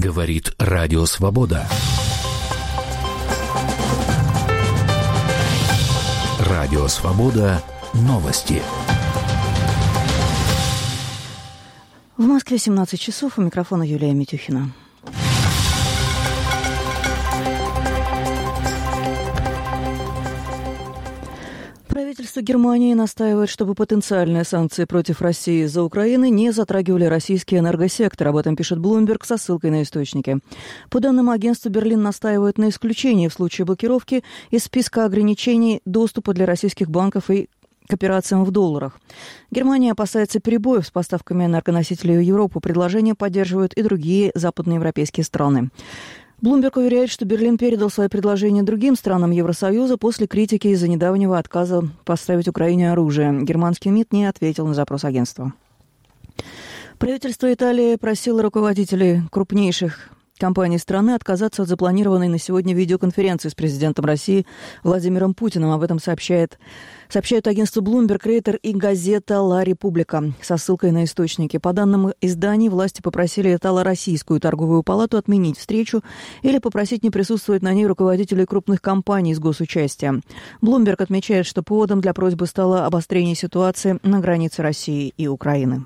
Говорит Радио Свобода. Радио Свобода. Новости. В Москве 17 часов. У микрофона Юлия Митюхина. Правительство Германии настаивает, чтобы потенциальные санкции против России из-за Украины не затрагивали российский энергосектор. Об этом пишет Bloomberg со ссылкой на источники. По данным агентства, Берлин настаивает на исключении в случае блокировки из списка ограничений доступа для российских банков и к операциям в долларах. Германия опасается перебоев с поставками энергоносителей в Европу. Предложение поддерживают и другие западноевропейские страны. Bloomberg уверяет, что Берлин передал свои предложения другим странам Евросоюза после критики из-за недавнего отказа поставить Украине оружие. Германский МИД не ответил на запрос агентства. Правительство Италии просило руководителей крупнейших компаний страны отказаться от запланированной на сегодня видеоконференции с президентом России Владимиром Путиным. Об этом сообщают агентство Bloomberg, Рейтер и газета «Ла Република» со ссылкой на источники. По данным изданий, власти попросили Итало-Российскую торговую палату отменить встречу или попросить не присутствовать на ней руководителей крупных компаний с госучастием. Bloomberg отмечает, что поводом для просьбы стало обострение ситуации на границе России и Украины.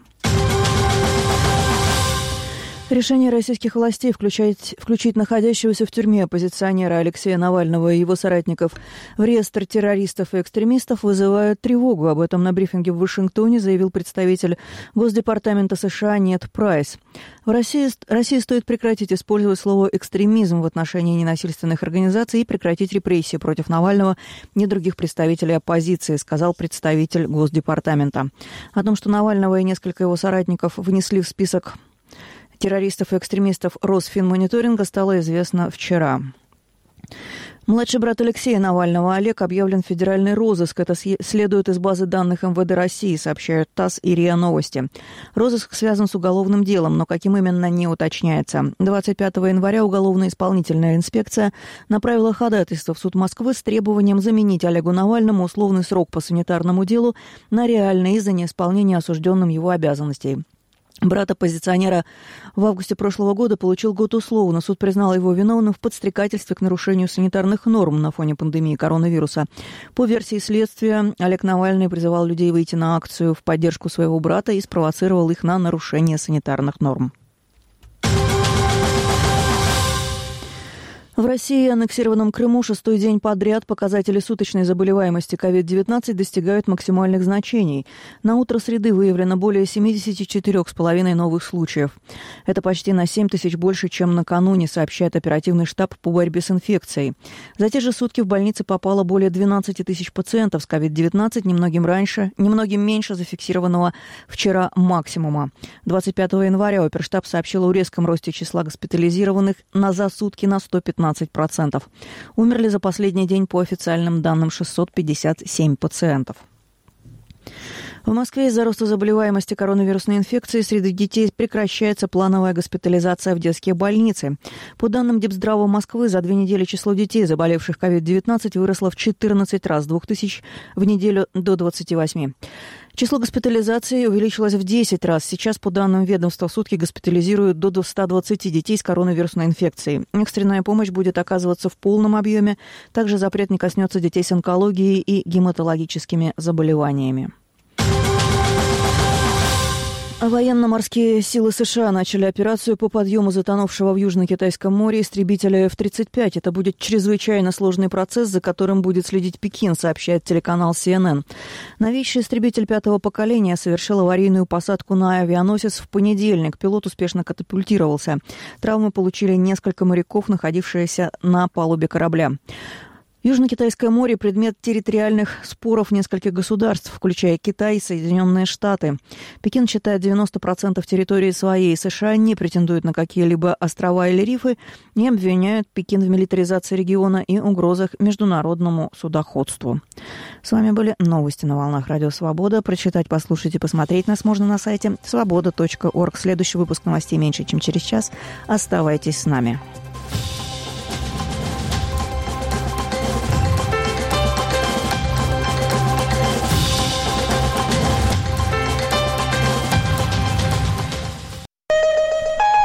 Решение российских властей включить находящегося в тюрьме оппозиционера Алексея Навального и его соратников в реестр террористов и экстремистов вызывает тревогу. Об этом на брифинге в Вашингтоне заявил представитель Госдепартамента США Нед Прайс. В России стоит прекратить использовать слово «экстремизм» в отношении ненасильственных организаций и прекратить репрессии против Навального и других представителей оппозиции, сказал представитель Госдепартамента. О том, что Навального и несколько его соратников внесли в список террористов и экстремистов Росфинмониторинга, стало известно вчера. Младший брат Алексея Навального Олег объявлен в федеральный розыск. Это следует из базы данных МВД России, сообщают ТАСС и РИА Новости. Розыск связан с уголовным делом, но каким именно не уточняется. 25 января уголовно-исполнительная инспекция направила ходатайство в суд Москвы с требованием заменить Олегу Навальному условный срок по санитарному делу на реальный из-за неисполнения осужденным его обязанностей. Брат оппозиционера в августе прошлого года получил год условно. Суд признал его виновным в подстрекательстве к нарушению санитарных норм на фоне пандемии коронавируса. По версии следствия, Олег Навальный призывал людей выйти на акцию в поддержку своего брата и спровоцировал их на нарушение санитарных норм. В России и аннексированном Крыму шестой день подряд показатели суточной заболеваемости COVID-19 достигают максимальных значений. На утро среды выявлено более 74,5 новых случаев. Это почти на 7 тысяч больше, чем накануне, сообщает оперативный штаб по борьбе с инфекцией. За те же сутки в больницы попало более 12 тысяч пациентов с COVID-19, немногим меньше зафиксированного вчера максимума. 25 января оперштаб сообщил о резком росте числа госпитализированных за сутки на 115%. Умерли за последний день по официальным данным 657 пациентов. В Москве из-за роста заболеваемости коронавирусной инфекцией среди детей прекращается плановая госпитализация в детские больницы. По данным Депздрава Москвы, за 2 недели число детей, заболевших COVID-19, выросло в 14 раз, с 2000 в неделю до 28. Число госпитализаций увеличилось в 10 раз. Сейчас, по данным ведомства, в сутки госпитализируют до 120 детей с коронавирусной инфекцией. Экстренная помощь будет оказываться в полном объеме. Также запрет не коснется детей с онкологией и гематологическими заболеваниями. Военно-морские силы США начали операцию по подъему затонувшего в Южно-Китайском море истребителя F-35. Это будет чрезвычайно сложный процесс, за которым будет следить Пекин, сообщает телеканал CNN. Новейший истребитель 5-го поколения совершил аварийную посадку на авианосец в понедельник. Пилот успешно катапультировался. Травмы получили несколько моряков, находившиеся на палубе корабля. Южно-Китайское море – предмет территориальных споров нескольких государств, включая Китай и Соединенные Штаты. Пекин считает 90% территории своей. США не претендуют на какие-либо острова или рифы и обвиняют Пекин в милитаризации региона и угрозах международному судоходству. С вами были новости на волнах Радио Свобода. Прочитать, послушать и посмотреть нас можно на сайте svoboda.org. Следующий выпуск новостей меньше, чем через час. Оставайтесь с нами.